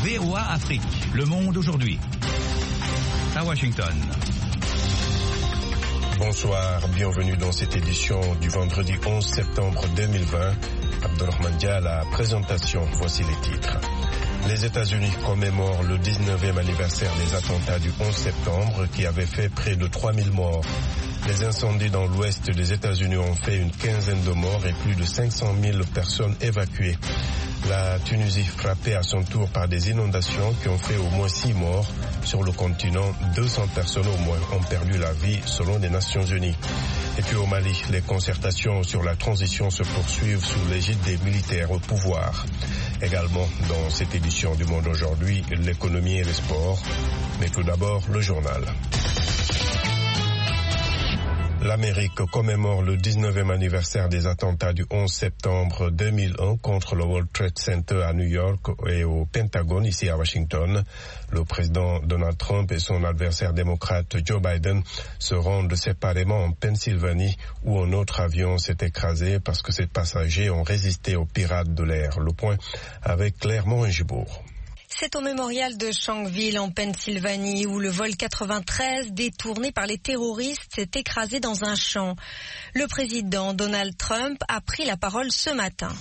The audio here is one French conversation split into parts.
VOA Afrique, le monde aujourd'hui. À Washington. Bonsoir, bienvenue dans cette édition du vendredi 11 septembre 2020. Abdelrahman Dia à la présentation, voici les titres. Les États-Unis commémorent le 19e anniversaire des attentats du 11 septembre qui avaient fait près de 3000 morts. Les incendies dans l'ouest des États-Unis ont fait une quinzaine de morts et plus de 500 000 personnes évacuées. La Tunisie frappée à son tour par des inondations qui ont fait au moins 6 morts. Sur le continent, 200 personnes au moins ont perdu la vie selon les Nations Unies. Et puis au Mali, les concertations sur la transition se poursuivent sous l'égide des militaires au pouvoir. Également dans cette édition du Monde aujourd'hui, l'économie et les sports. Mais tout d'abord, le journal. L'Amérique commémore le 19e anniversaire des attentats du 11 septembre 2001 contre le World Trade Center à New York et au Pentagone, ici à Washington. Le président Donald Trump et son adversaire démocrate Joe Biden se rendent séparément en Pennsylvanie où un autre avion s'est écrasé parce que ses passagers ont résisté aux pirates de l'air. Le point avec Claire Morin-Gibourg. C'est au mémorial de Shanksville en Pennsylvanie où le vol 93 détourné par les terroristes s'est écrasé dans un champ. Le président Donald Trump a pris la parole ce matin.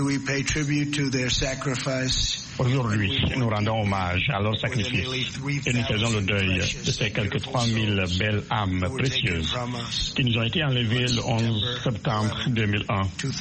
Aujourd'hui, nous rendons hommage à leur sacrifice et nous faisons le deuil de ces quelques 3000 belles âmes précieuses qui nous ont été enlevées le 11 septembre 2001.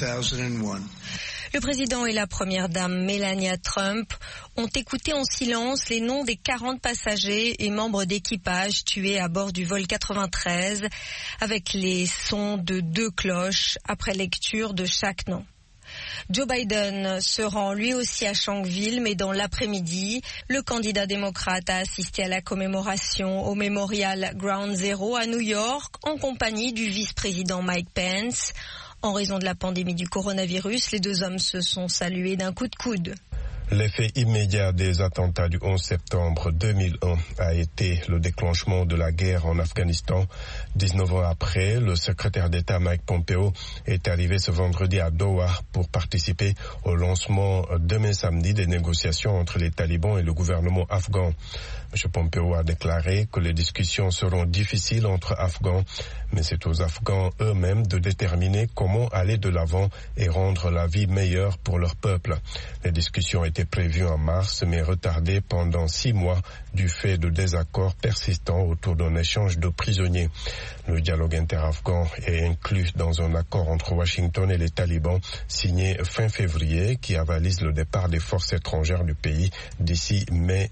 Le président et la première dame Melania Trump ont écouté en silence les noms des 40 passagers et membres d'équipage tués à bord du vol 93 avec les sons de 2 cloches après lecture de chaque nom. Joe Biden se rend lui aussi à Shanksville, mais dans l'après-midi, le candidat démocrate a assisté à la commémoration au Memorial Ground Zero à New York en compagnie du vice-président Mike Pence. En raison de la pandémie du coronavirus, les deux hommes se sont salués d'un coup de coude. L'effet immédiat des attentats du 11 septembre 2001 a été le déclenchement de la guerre en Afghanistan. 19 ans après, le secrétaire d'État Mike Pompeo est arrivé ce vendredi à Doha pour participer au lancement demain samedi des négociations entre les talibans et le gouvernement afghan. M. Pompeo a déclaré que les discussions seront difficiles entre Afghans, mais c'est aux Afghans eux-mêmes de déterminer comment aller de l'avant et rendre la vie meilleure pour leur peuple. Les discussions étaient prévues en mars, mais retardées pendant 6 mois du fait de désaccords persistants autour d'un échange de prisonniers. Le dialogue inter-afghan est inclus dans un accord entre Washington et les talibans signé fin février qui avalise le départ des forces étrangères du pays d'ici mai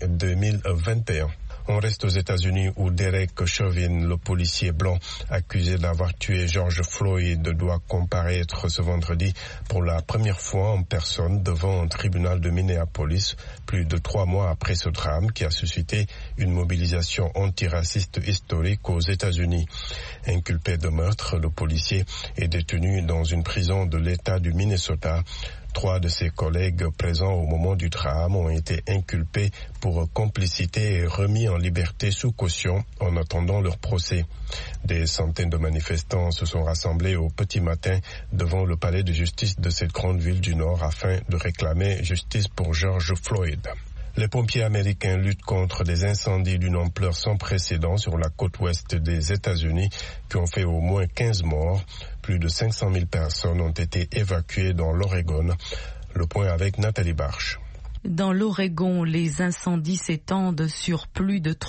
2021. On reste aux États-Unis où Derek Chauvin, le policier blanc accusé d'avoir tué George Floyd, doit comparaître ce vendredi pour la première fois en personne devant un tribunal de Minneapolis, plus de 3 mois après ce drame qui a suscité une mobilisation antiraciste historique aux États-Unis. Inculpé de meurtre, le policier est détenu dans une prison de l'État du Minnesota. 3 de ses collègues présents au moment du drame ont été inculpés pour complicité et remis en liberté sous caution en attendant leur procès. Des centaines de manifestants se sont rassemblés au petit matin devant le palais de justice de cette grande ville du Nord afin de réclamer justice pour George Floyd. Les pompiers américains luttent contre des incendies d'une ampleur sans précédent sur la côte ouest des États-Unis qui ont fait au moins 15 morts. Plus de 500 000 personnes ont été évacuées dans l'Oregon. Le point avec Nathalie Barche. Dans l'Oregon, les incendies s'étendent sur plus de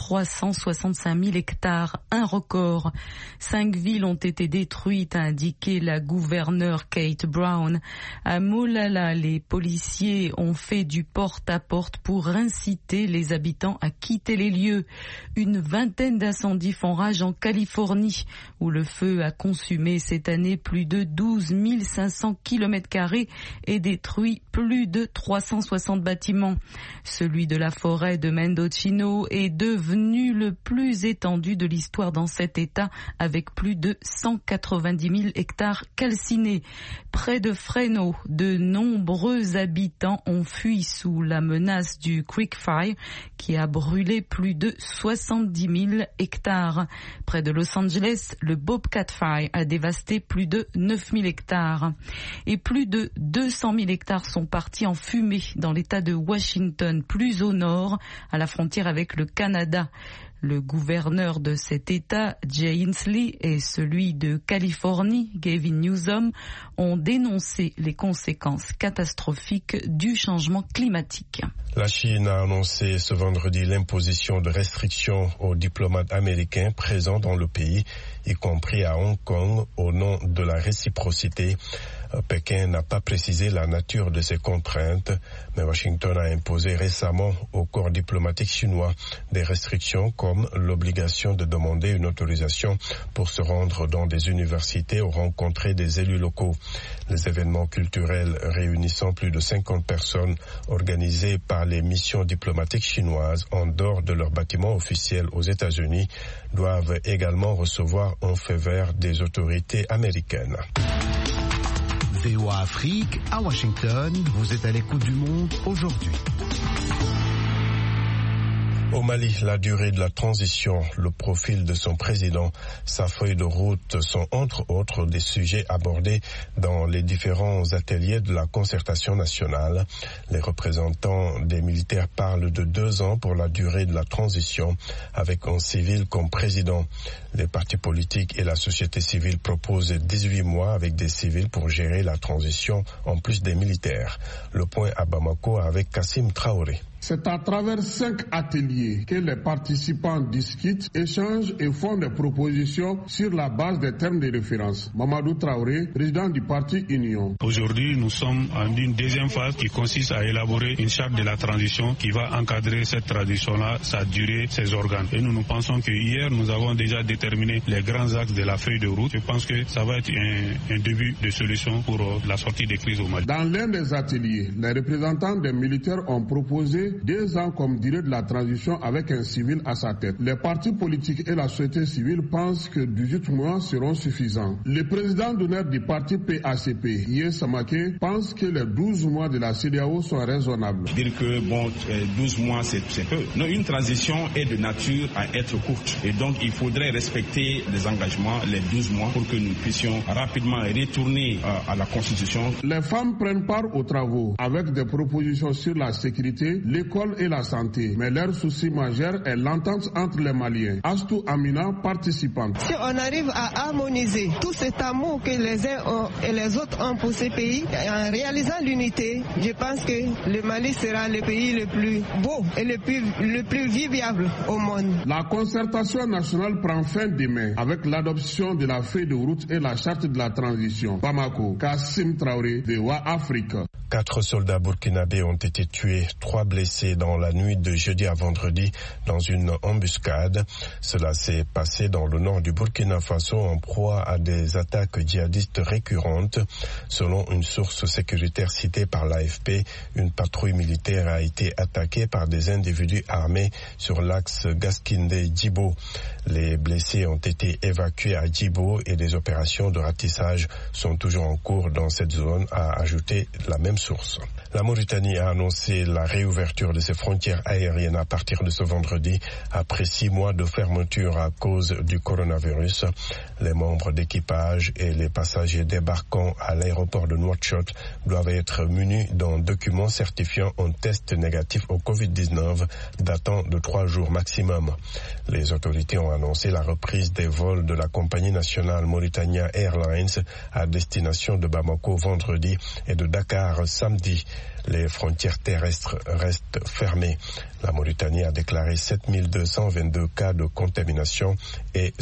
365 000 hectares, un record. 5 villes ont été détruites, a indiqué la gouverneure Kate Brown. À Molalla, les policiers ont fait du porte-à-porte pour inciter les habitants à quitter les lieux. Une vingtaine d'incendies font rage en Californie, où le feu a consumé cette année plus de 12 500 km² et détruit plus de 360 bâtiments. Celui de la forêt de Mendocino est devenu le plus étendu de l'histoire dans cet État, avec plus de 190 000 hectares calcinés. Près de Fresno, de nombreux habitants ont fui sous la menace du Creek Fire, qui a brûlé plus de 70 000 hectares. Près de Los Angeles, le Bobcat Fire a dévasté plus de 9 000 hectares. Et plus de 200 000 hectares sont partis en fumée dans l'État de Washington, plus au nord, à la frontière avec le Canada. Le gouverneur de cet État, Jay Inslee, et celui de Californie, Gavin Newsom, ont dénoncé les conséquences catastrophiques du changement climatique. La Chine a annoncé ce vendredi l'imposition de restrictions aux diplomates américains présents dans le pays, y compris à Hong Kong, au nom de la réciprocité. Pékin n'a pas précisé la nature de ces contraintes, mais Washington a imposé récemment au corps diplomatique chinois des restrictions comme l'obligation de demander une autorisation pour se rendre dans des universités ou rencontrer des élus locaux. Les événements culturels réunissant plus de 50 personnes organisés par les missions diplomatiques chinoises en dehors de leurs bâtiments officiels aux États-Unis doivent également recevoir un feu vert des autorités américaines. VOA Afrique, à Washington, vous êtes à l'écoute du monde aujourd'hui. Au Mali, la durée de la transition, le profil de son président, sa feuille de route sont entre autres des sujets abordés dans les différents ateliers de la concertation nationale. Les représentants des militaires parlent de 2 ans pour la durée de la transition avec un civil comme président. Les partis politiques et la société civile proposent 18 mois avec des civils pour gérer la transition en plus des militaires. Le point à Bamako avec Kassim Traoré. C'est à travers 5 ateliers que les participants discutent, échangent et font des propositions sur la base des termes de référence. Mamadou Traoré, président du parti Union. Aujourd'hui, nous sommes en une deuxième phase qui consiste à élaborer une charte de la transition qui va encadrer cette transition-là, sa durée, ses organes. Et nous pensons que hier, nous avons déjà déterminé les grands axes de la feuille de route. Je pense que ça va être un début de solution pour la sortie des crises au Mali. Dans l'un des ateliers, les représentants des militaires ont proposé 2 ans comme durée de la transition avec un civil à sa tête. Les partis politiques et la société civile pensent que 18 mois seront suffisants. Le président d'honneur du parti PACP, Yé Samake, pense que les 12 mois de la CEDEAO sont raisonnables. Dire que 12 mois c'est peu. Non, une transition est de nature à être courte. Et donc il faudrait respecter les engagements, les 12 mois, pour que nous puissions rapidement retourner à la Constitution. Les femmes prennent part aux travaux avec des propositions sur la sécurité, l'école et la santé. Mais leur souci majeur est l'entente entre les Maliens. Astou Amina, participante. Si on arrive à harmoniser tout cet amour que les uns ont et les autres ont pour ces pays, en réalisant l'unité, je pense que le Mali sera le pays le plus beau et le plus viviable au monde. La concertation nationale prend fin demain avec l'adoption de la feuille de route et la charte de la transition. Bamako, Kassim Traoré, VOA Afrique. 4 soldats burkinabés ont été tués, 3 blessés dans la nuit de jeudi à vendredi dans une embuscade. Cela s'est passé dans le nord du Burkina Faso en proie à des attaques djihadistes récurrentes. Selon une source sécuritaire citée par l'AFP, une patrouille militaire a été attaquée par des individus armés sur l'axe Gaskindé-Djibo. Les blessés ont été évacués à Djibo et des opérations de ratissage sont toujours en cours dans cette zone, a ajouté la même source. La Mauritanie a annoncé la réouverture de ses frontières aériennes à partir de ce vendredi, après 6 mois de fermeture à cause du coronavirus. Les membres d'équipage et les passagers débarquant à l'aéroport de Nouakchott doivent être munis d'un document certifiant un test négatif au Covid-19 datant de 3 jours maximum. Les autorités ont annoncé la reprise des vols de la compagnie nationale Mauritania Airlines à destination de Bamako vendredi et de Dakar samedi. Les frontières terrestres restent fermées. La Mauritanie a déclaré 7222 cas de contamination et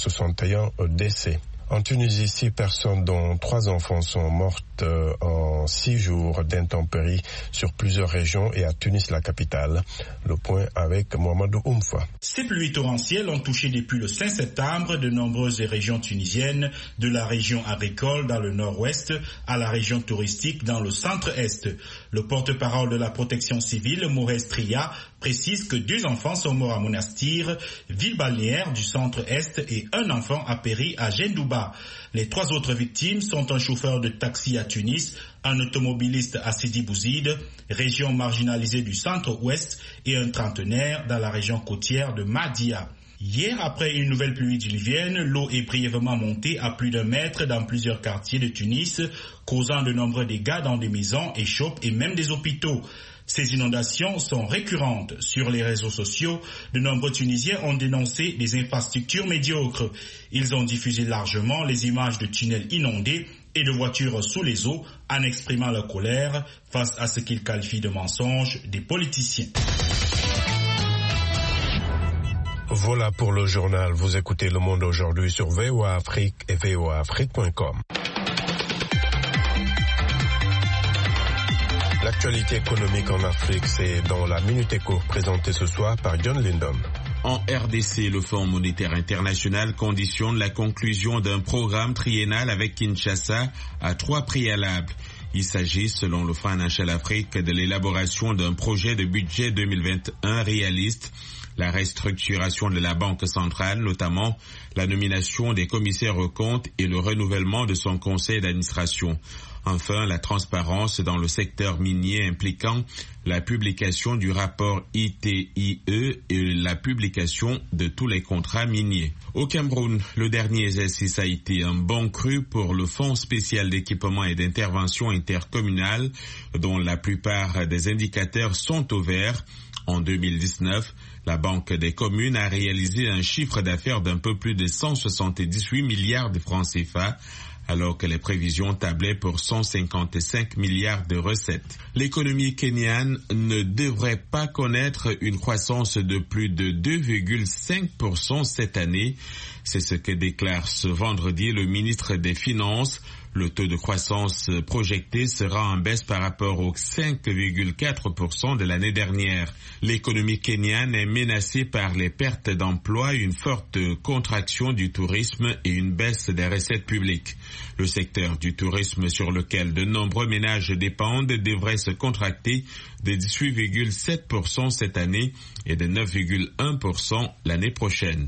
161 décès. En Tunisie, 6 personnes dont 3 enfants sont mortes en 6 jours d'intempéries sur plusieurs régions et à Tunis, la capitale. Le point avec Mohamedou Oumfa. Ces pluies torrentielles ont touché depuis le 5 septembre de nombreuses régions tunisiennes, de la région agricole dans le nord-ouest à la région touristique dans le centre-est. Le porte-parole de la protection civile, Maurice Tria, précise que 2 enfants sont morts à Monastir, ville balnéaire du centre-est, et un enfant a péri à Gendouba. Les 3 autres victimes sont un chauffeur de taxi à Tunis, un automobiliste à Sidi Bouzid, région marginalisée du centre-ouest, et un trentenaire dans la région côtière de Mahdia. Hier, après une nouvelle pluie diluvienne, l'eau est brièvement montée à plus d'1 mètre dans plusieurs quartiers de Tunis, causant de nombreux dégâts dans des maisons, échoppes et même des hôpitaux. Ces inondations sont récurrentes. Sur les réseaux sociaux, de nombreux Tunisiens ont dénoncé des infrastructures médiocres. Ils ont diffusé largement les images de tunnels inondés et de voitures sous les eaux en exprimant leur colère face à ce qu'ils qualifient de mensonges des politiciens. Voilà pour le journal. Vous écoutez Le Monde aujourd'hui sur VOA Afrique et voaafrique.com. L'actualité économique en Afrique, c'est dans la Minute Éco, présentée ce soir par John Lindon. En RDC, le Fonds monétaire international conditionne la conclusion d'un programme triennal avec Kinshasa à 3 préalables. Il s'agit, selon le Financial Afrique, de l'élaboration d'un projet de budget 2021 réaliste, la restructuration de la Banque centrale, notamment la nomination des commissaires aux comptes et le renouvellement de son conseil d'administration. Enfin, la transparence dans le secteur minier impliquant la publication du rapport ITIE et la publication de tous les contrats miniers. Au Cameroun, le dernier exercice a été un bon cru pour le Fonds spécial d'équipement et d'intervention intercommunale, dont la plupart des indicateurs sont au vert. En 2019, la Banque des communes a réalisé un chiffre d'affaires d'un peu plus de 178 milliards de francs CFA, alors que les prévisions tablaient pour 155 milliards de recettes. L'économie kenyane ne devrait pas connaître une croissance de plus de 2,5% cette année. C'est ce que déclare ce vendredi le ministre des Finances. Le taux de croissance projeté sera en baisse par rapport aux 5,4% de l'année dernière. L'économie kenyane est menacée par les pertes d'emplois, une forte contraction du tourisme et une baisse des recettes publiques. Le secteur du tourisme, sur lequel de nombreux ménages dépendent, devrait se contracter de 18,7% cette année et de 9,1% l'année prochaine.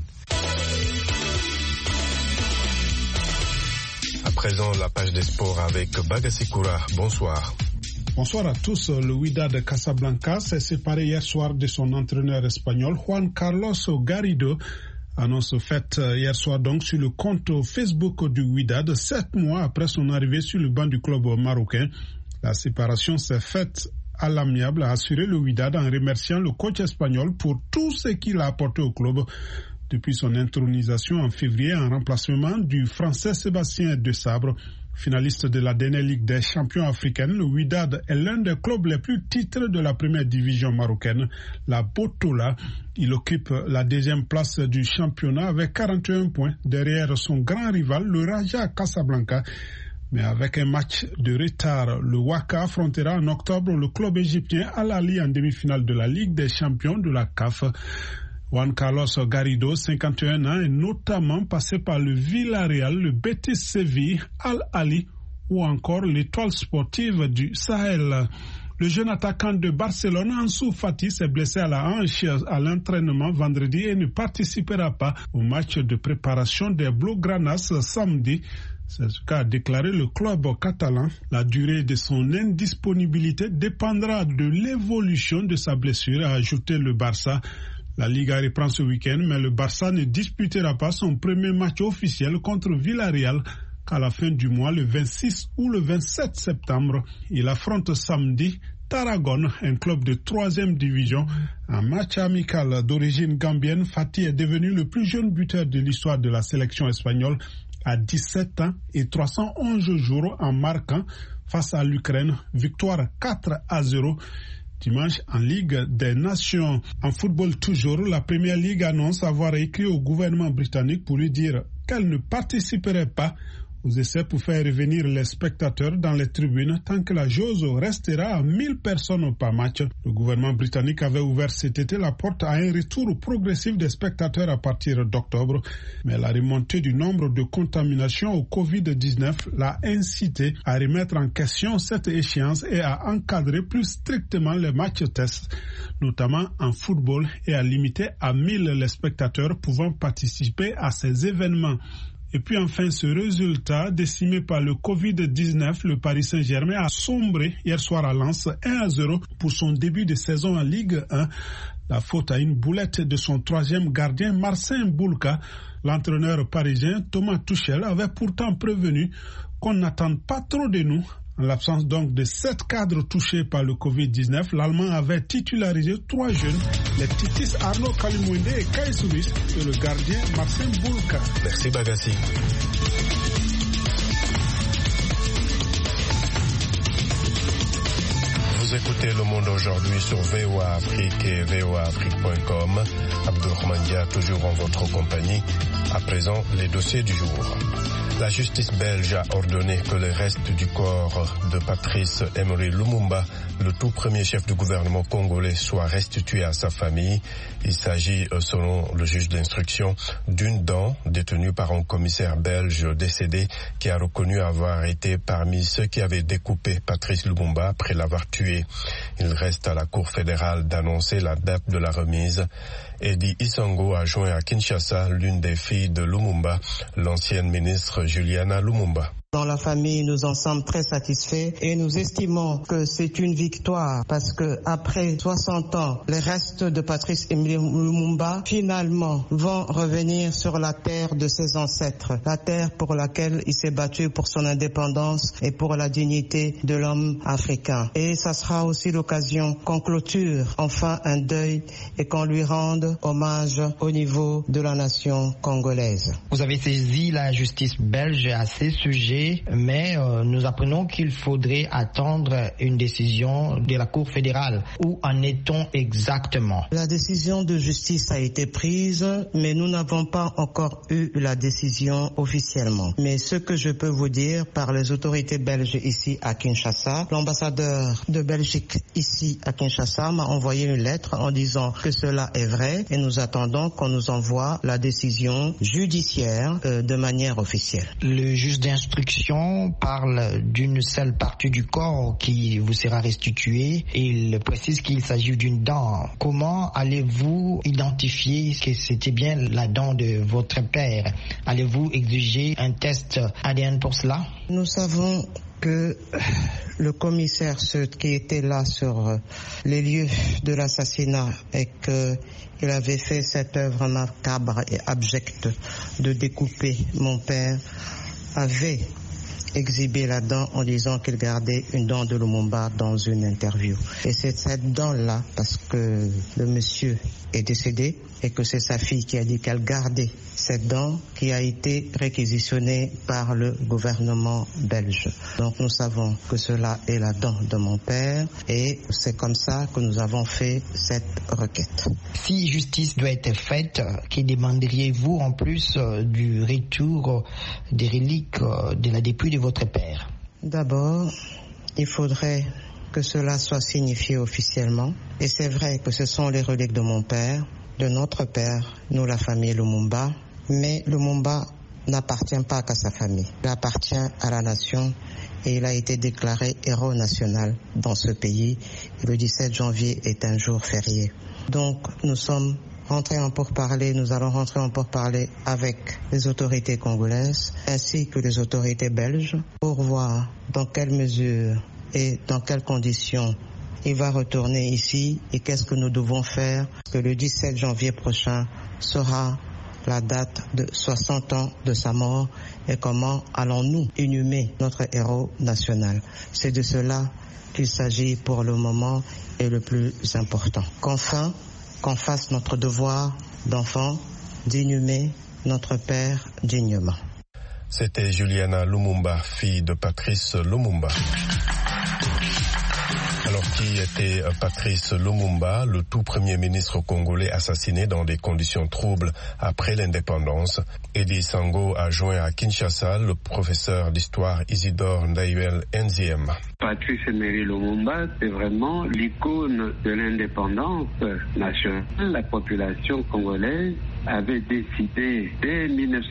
À présent, la page des sports avec Bagassi Koura. Bonsoir. Bonsoir à tous. Le Wydad Casablanca s'est séparé hier soir de son entraîneur espagnol Juan Carlos Garrido. Annonce faite hier soir donc sur le compte Facebook du Wydad, 7 mois après son arrivée sur le banc du club marocain. La séparation s'est faite à l'amiable, a assuré le Wydad en remerciant le coach espagnol pour tout ce qu'il a apporté au club depuis son intronisation en février en remplacement du Français Sébastien Desabre. Finaliste de la dernière Ligue des champions africaine, le Wydad est l'un des clubs les plus titrés de la première division marocaine, la Botola. Il occupe la 2e place du championnat avec 41 points derrière son grand rival, le Raja Casablanca. Mais avec un match de retard, le Waka affrontera en octobre le club égyptien Al Ahly en demi-finale de la Ligue des champions de la CAF. Juan Carlos Garrido, 51 ans, est notamment passé par le Villarreal, le Betis Séville, Al Ahly ou encore l'Étoile sportive du Sahel. Le jeune attaquant de Barcelone, Ansu Fati, s'est blessé à la hanche à l'entraînement vendredi et ne participera pas au match de préparation des Blaugranas samedi. C'est ce qu'a déclaré le club catalan. La durée de son indisponibilité dépendra de l'évolution de sa blessure, a ajouté le Barça. La Liga reprend ce week-end, mais le Barça ne disputera pas son premier match officiel contre Villarreal qu'à la fin du mois, le 26 ou le 27 septembre. Il affronte samedi Tarragone, un club de 3e division. Un match amical d'origine gambienne, Fati est devenu le plus jeune buteur de l'histoire de la sélection espagnole à 17 ans et 311 jours en marquant face à l'Ukraine. Victoire 4-0. Dimanche, en Ligue des Nations, en football toujours, la Première Ligue annonce avoir écrit au gouvernement britannique pour lui dire qu'elle ne participerait pas aux essais pour faire revenir les spectateurs dans les tribunes tant que la jauge restera à 1000 personnes par match. Le gouvernement britannique avait ouvert cet été la porte à un retour progressif des spectateurs à partir d'octobre, mais la remontée du nombre de contaminations au Covid-19 l'a incité à remettre en question cette échéance et à encadrer plus strictement les matchs tests, notamment en football, et à limiter à 1000 les spectateurs pouvant participer à ces événements. Et puis enfin, ce résultat décimé par le Covid-19, le Paris Saint-Germain a sombré hier soir à Lens 1-0 pour son début de saison en Ligue 1. La faute à une boulette de son troisième gardien, Marcin Boulka. L'entraîneur parisien Thomas Tuchel avait pourtant prévenu qu'on n'attende pas trop de nous. En l'absence donc de 7 cadres touchés par le Covid-19, l'Allemand avait titularisé 3 jeunes, les Titis Arnaud Kalimuende et Kai Souris, et le gardien Marcin Boulka. Merci Bagassi. Vous écoutez Le Monde aujourd'hui sur VOA Afrique et voaafrique.com. Abdourahmane Dia toujours en votre compagnie. À présent, les dossiers du jour. La justice belge a ordonné que le reste du corps de Patrice Emery Lumumba, le tout premier chef du gouvernement congolais, soit restitué à sa famille. Il s'agit, selon le juge d'instruction, d'une dent détenue par un commissaire belge décédé qui a reconnu avoir été parmi ceux qui avaient découpé Patrice Lumumba après l'avoir tué. Il reste à la Cour fédérale d'annoncer la date de la remise. Eddie Isango a joint à Kinshasa l'une des filles de Lumumba, l'ancienne ministre Juliana Lumumba. Dans la famille, nous en sommes très satisfaits et nous estimons que c'est une victoire parce que après 60 ans, les restes de Patrice Emery Lumumba finalement vont revenir sur la terre de ses ancêtres, la terre pour laquelle il s'est battu pour son indépendance et pour la dignité de l'homme africain. Et ça sera aussi l'occasion qu'on clôture enfin un deuil et qu'on lui rende hommage au niveau de la nation congolaise. Vous avez saisi la justice belge à ces sujets, mais nous apprenons qu'il faudrait attendre une décision de la Cour fédérale. Où en est-on exactement? La décision de justice a été prise, mais nous n'avons pas encore eu la décision officiellement. Mais ce que je peux vous dire par les autorités belges ici à Kinshasa, l'ambassadeur de Belgique ici à Kinshasa m'a envoyé une lettre en disant que cela est vrai et nous attendons qu'on nous envoie la décision judiciaire de manière officielle. Le juge d'instruction parle d'une seule partie du corps qui vous sera restituée. Il précise qu'il s'agit d'une dent. Comment allez-vous identifier que c'était bien la dent de votre père? Allez-vous exiger un test ADN pour cela? Nous savons que le commissaire qui était là sur les lieux de l'assassinat et qu'il avait fait cette œuvre macabre et abjecte de découper mon père avait exhibé la dent en disant qu'il gardait une dent de Lumumba dans une interview. Et c'est cette dent-là, parce que le monsieur est décédé et que c'est sa fille qui a dit qu'elle gardait cette dent, qui a été réquisitionnée par le gouvernement belge. Donc nous savons que cela est la dent de mon père et c'est comme ça que nous avons fait cette requête. Si justice doit être faite, que demanderiez-vous en plus du retour des reliques de la dépouille de votre père? D'abord, il faudrait que cela soit signifié officiellement. Et c'est vrai que ce sont les reliques de mon père, de notre père, nous la famille Lumumba. Mais Lumumba n'appartient pas qu'à sa famille. Il appartient à la nation et il a été déclaré héros national dans ce pays. Et le 17 janvier est un jour férié. Donc nous sommes rentrés en pourparlers, nous allons rentrer en pourparlers avec les autorités congolaises ainsi que les autorités belges pour voir dans quelle mesure et dans quelles conditions il va retourner ici et qu'est-ce que nous devons faire, parce que le 17 janvier prochain sera la date de 60 ans de sa mort et comment allons-nous inhumer notre héros national. C'est de cela qu'il s'agit pour le moment et le plus important. Qu'enfin, qu'on fasse notre devoir d'enfant d'inhumer notre père dignement. C'était Juliana Lumumba, fille de Patrice Lumumba. Alors, qui était Patrice Lumumba, le tout premier ministre congolais assassiné dans des conditions troubles après l'indépendance. Eddie Sango a joint à Kinshasa le professeur d'histoire Isidore Ndayuel Nziem. Patrice Emery Lumumba, c'est vraiment l'icône de l'indépendance nationale. La population congolaise avait décidé dès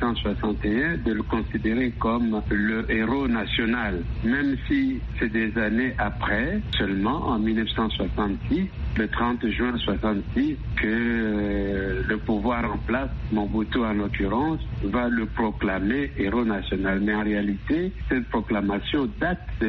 1961 de le considérer comme le héros national, même si c'est des années après, seulement en 1966, le 30 juin 1966, que le pouvoir en place, Mobutu en l'occurrence, va le proclamer héros national. Mais en réalité, cette proclamation date de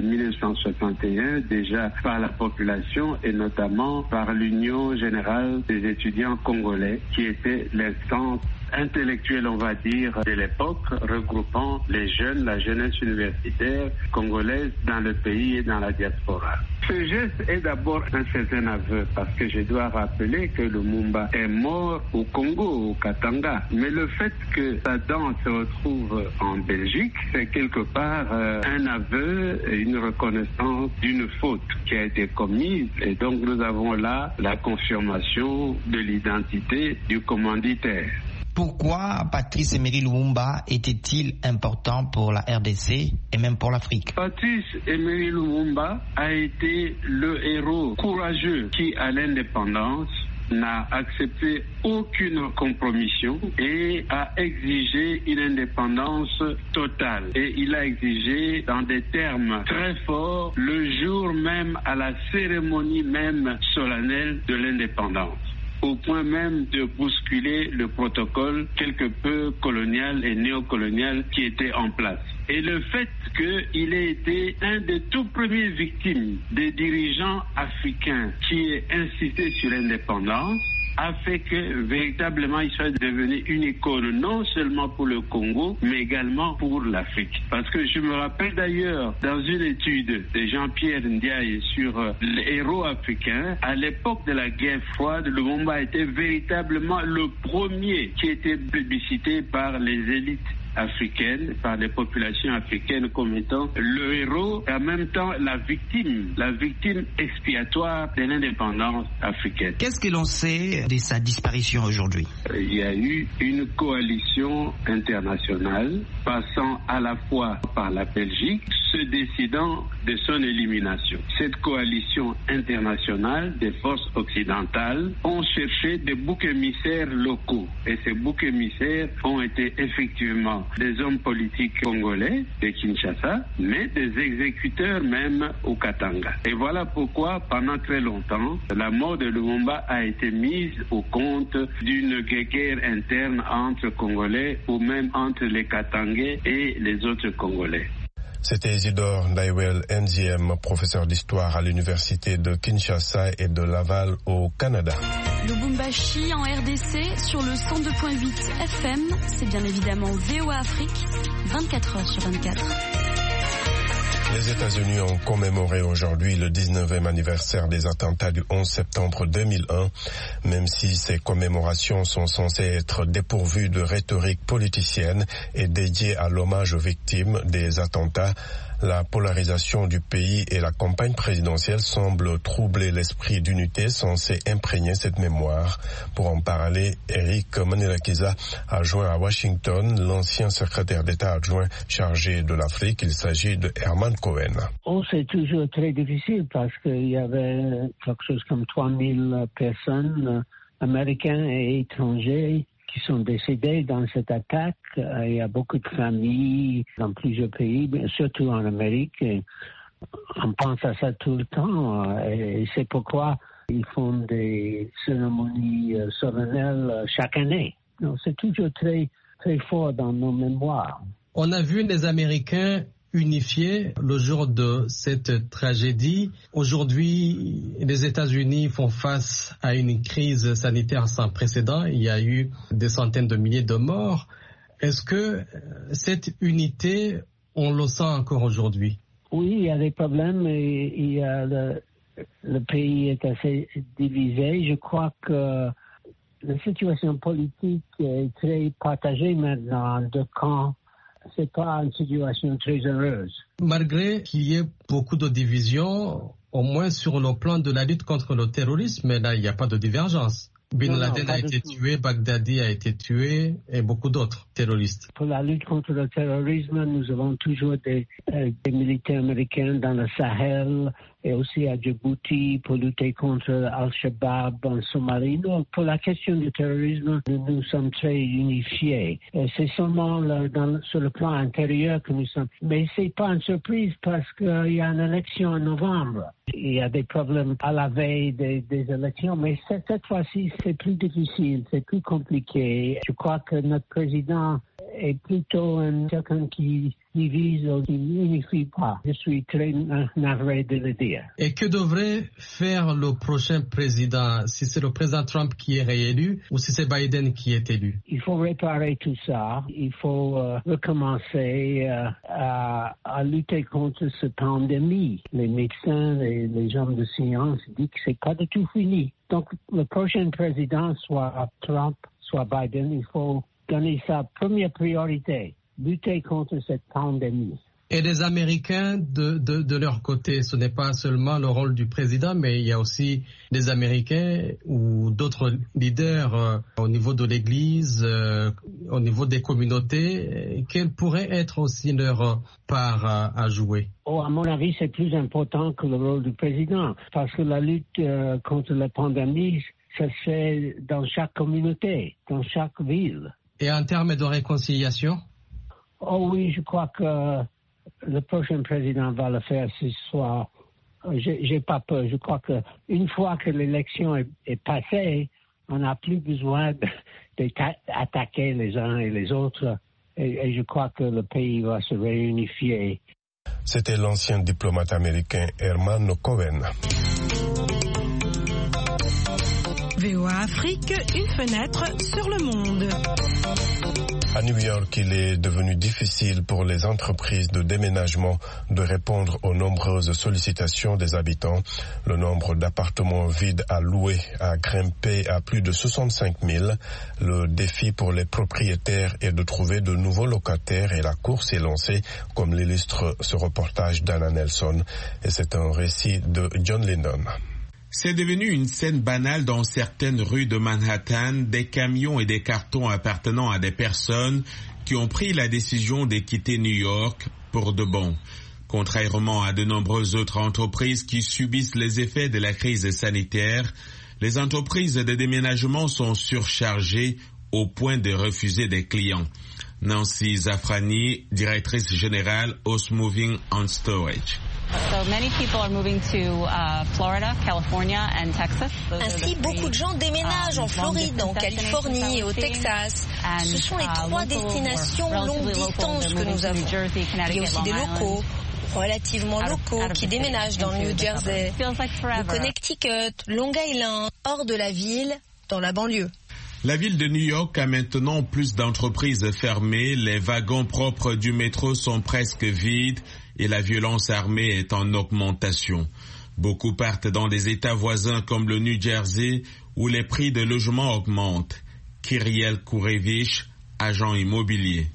1961 déjà par la population et notamment par l'Union générale des étudiants congolais qui était l'instance intellectuelle, on va dire, de l'époque, regroupant les jeunes, la jeunesse universitaire congolaise dans le pays et dans la diaspora. Ce geste est d'abord un certain aveu parce que je dois rappeler que Lumumba est mort au Congo, au Katanga. Mais le fait que sa danse se retrouve en Belgique, c'est quelque part un aveu et une reconnaissance d'une faute qui a été commise. Et donc nous avons là la confirmation de l'identité du commanditaire. Pourquoi Patrice Emery Lumumba était-il important pour la RDC et même pour l'Afrique? Patrice Emery Lumumba a été le héros courageux qui, à l'indépendance, n'a accepté aucune compromission et a exigé une indépendance totale. Et il a exigé dans des termes très forts le jour même à la cérémonie même solennelle de l'indépendance, au point même de bousculer le protocole quelque peu colonial et néocolonial qui était en place. Et le fait qu'il ait été un des tout premiers victimes des dirigeants africains qui aient insisté sur l'indépendance a fait que véritablement il soit devenu une icône non seulement pour le Congo mais également pour l'Afrique. Parce que je me rappelle d'ailleurs dans une étude de Jean-Pierre Ndiaye sur les héros africains, à l'époque de la guerre froide, Lumumba était véritablement le premier qui était plébiscité par les élites africaine, par les populations africaines comme étant le héros et en même temps la victime expiatoire de l'indépendance africaine. Qu'est-ce que l'on sait de sa disparition aujourd'hui? Il y a eu une coalition internationale passant à la fois par la Belgique, se décidant de son élimination. Cette coalition internationale des forces occidentales ont cherché des boucs émissaires locaux et ces boucs émissaires ont été effectivement des hommes politiques congolais de Kinshasa, mais des exécuteurs même au Katanga. Et voilà pourquoi, pendant très longtemps, la mort de Lumumba a été mise au compte d'une guerre interne entre Congolais ou même entre les Katangais et les autres Congolais. C'était Isidore Ndayuel Nziem, professeur d'histoire à l'université de Kinshasa et de Laval au Canada. Lubumbashi en RDC sur le 102.8 FM, c'est bien évidemment VOA Afrique, 24 heures sur 24. Les États-Unis ont commémoré aujourd'hui le 19e anniversaire des attentats du 11 septembre 2001. Même si ces commémorations sont censées être dépourvues de rhétorique politicienne et dédiées à l'hommage aux victimes des attentats, la polarisation du pays et la campagne présidentielle semblent troubler l'esprit d'unité censé imprégner cette mémoire. Pour en parler, Eric Manirakiza a joint à Washington l'ancien secrétaire d'État adjoint chargé de l'Afrique. Il s'agit de Herman Cohen. C'est toujours très difficile parce qu'il y avait quelque chose comme 3000 personnes, américains et étrangers, qui sont décédés dans cette attaque. Il y a beaucoup de familles dans plusieurs pays, surtout en Amérique. Et on pense à ça tout le temps et c'est pourquoi ils font des cérémonies solennelles chaque année. Donc, c'est toujours très, très fort dans nos mémoires. On a vu les Américains unifiés le jour de cette tragédie. Aujourd'hui, les États-Unis font face à une crise sanitaire sans précédent. Il y a eu des centaines de milliers de morts. Est-ce que cette unité, on le sent encore aujourd'hui? Oui, il y a des problèmes et il y a le pays est assez divisé. Je crois que la situation politique est très partagée maintenant en deux camps. C'est pas une situation très heureuse. Malgré qu'il y ait beaucoup de divisions, au moins sur le plan de la lutte contre le terrorisme, là, il n'y a pas de divergence. Bin Laden a été tué, Baghdadi a été tué et beaucoup d'autres terroristes. Pour la lutte contre le terrorisme, nous avons toujours des militaires américains dans le Sahel et aussi à Djibouti pour lutter contre Al-Shabaab en Somalie. Donc, pour la question du terrorisme, nous sommes très unifiés. Et c'est seulement sur le plan intérieur que nous sommes. Mais c'est pas une surprise parce qu'il y a une élection en novembre. Il y a des problèmes à la veille des élections, mais cette fois-ci, c'est plus difficile, c'est plus compliqué. Je crois que notre président est plutôt quelqu'un qui divise ou qui n'unifie pas. Je suis très navré de le dire. Et que devrait faire le prochain président, si c'est le président Trump qui est réélu ou si c'est Biden qui est élu? Il faut réparer tout ça. Il faut recommencer à lutter contre cette pandémie. Les médecins, les gens de science disent que c'est pas du tout fini. Donc, le prochain président, soit Trump, soit Biden, il faut donner sa première priorité, lutter contre cette pandémie. Et les Américains, de leur côté, ce n'est pas seulement le rôle du président, mais il y a aussi des Américains ou d'autres leaders au niveau de l'Église, au niveau des communautés. Quelle pourrait être aussi leur part à jouer? À mon avis, c'est plus important que le rôle du président, parce que la lutte contre la pandémie, ça se fait dans chaque communauté, dans chaque ville. Et en termes de réconciliation? Oh oui, je crois que le prochain président va le faire ce soir. J'ai pas peur. Je crois que une fois que l'élection est passée, on n'a plus besoin d'attaquer les uns et les autres. Et je crois que le pays va se réunifier. C'était l'ancien diplomate américain Herman Cohen. VOA Afrique, une fenêtre sur le monde. À New York, il est devenu difficile pour les entreprises de déménagement de répondre aux nombreuses sollicitations des habitants. Le nombre d'appartements vides à louer a grimpé à plus de 65 000. Le défi pour les propriétaires est de trouver de nouveaux locataires et la course est lancée, comme l'illustre ce reportage d'Anna Nelson. Et c'est un récit de John Lindon. C'est devenu une scène banale dans certaines rues de Manhattan, des camions et des cartons appartenant à des personnes qui ont pris la décision de quitter New York pour de bon. Contrairement à de nombreuses autres entreprises qui subissent les effets de la crise sanitaire, les entreprises de déménagement sont surchargées au point de refuser des clients. Nancy Zafrani, directrice générale House Moving and Storage. Ainsi, beaucoup de gens déménagent en Floride, en Californie et au Texas. Ce sont les trois destinations longue distance que nous avons. Il y a aussi des locaux, relativement locaux, qui déménagent dans le New Jersey, le Connecticut, Long Island, hors de la ville, dans la banlieue. La ville de New York a maintenant plus d'entreprises fermées, les wagons propres du métro sont presque vides et la violence armée est en augmentation. Beaucoup partent dans des États voisins comme le New Jersey où les prix de logements augmentent. Kyriel Kourevich, agent immobilier.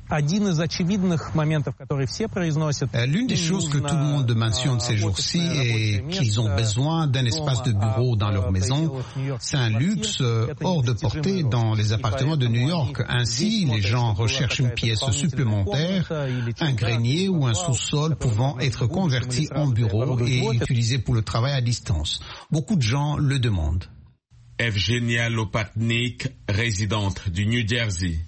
L'une des choses que tout le monde mentionne ces jours-ci est qu'ils ont besoin d'un espace de bureau dans leur maison. C'est un luxe hors de portée dans les appartements de New York. Ainsi, les gens recherchent une pièce supplémentaire, un grenier ou un sous-sol pouvant être converti en bureau et utilisé pour le travail à distance. Beaucoup de gens le demandent. Evgenia Lopatnik, résidente du New Jersey.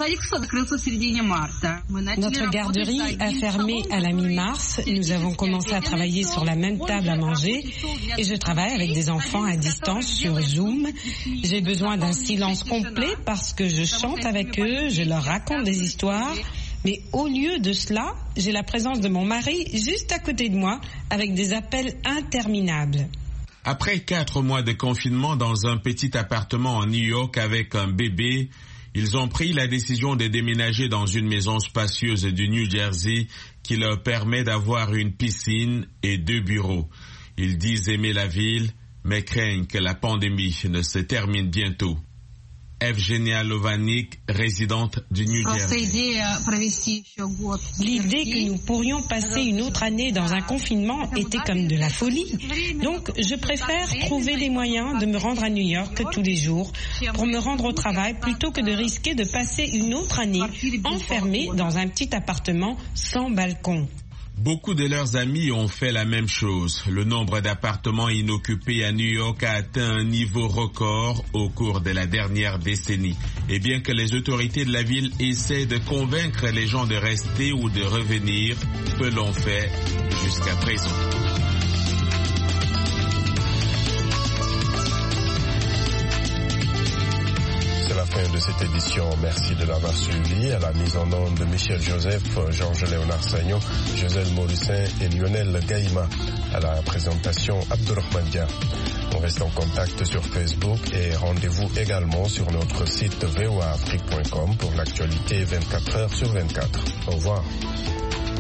Notre garderie a fermé à la mi-mars. Nous avons commencé à travailler sur la même table à manger et je travaille avec des enfants à distance sur Zoom. J'ai besoin d'un silence complet parce que je chante avec eux, je leur raconte des histoires. Mais au lieu de cela, j'ai la présence de mon mari juste à côté de moi avec des appels interminables. Après 4 mois de confinement dans un petit appartement en New York avec un bébé, ils ont pris la décision de déménager dans une maison spacieuse du New Jersey qui leur permet d'avoir une piscine et 2 bureaux. Ils disent aimer la ville, mais craignent que la pandémie ne se termine bientôt. Evgenia Lovanik, résidente du New Jersey. L'idée que nous pourrions passer une autre année dans un confinement était comme de la folie. Donc, je préfère trouver les moyens de me rendre à New York tous les jours pour me rendre au travail plutôt que de risquer de passer une autre année enfermée dans un petit appartement sans balcon. Beaucoup de leurs amis ont fait la même chose. Le nombre d'appartements inoccupés à New York a atteint un niveau record au cours de la dernière décennie. Et bien que les autorités de la ville essaient de convaincre les gens de rester ou de revenir, peu l'ont fait jusqu'à présent. Fin de cette édition. Merci de l'avoir suivi. À la mise en onde de Michel Joseph, Georges-Léonard Sagnon, Joselle Morissin et Lionel Gaïma. À la présentation, Abdurrahman Dia. On reste en contact sur Facebook et rendez-vous également sur notre site voaafrique.com pour l'actualité 24 heures sur 24. Au revoir.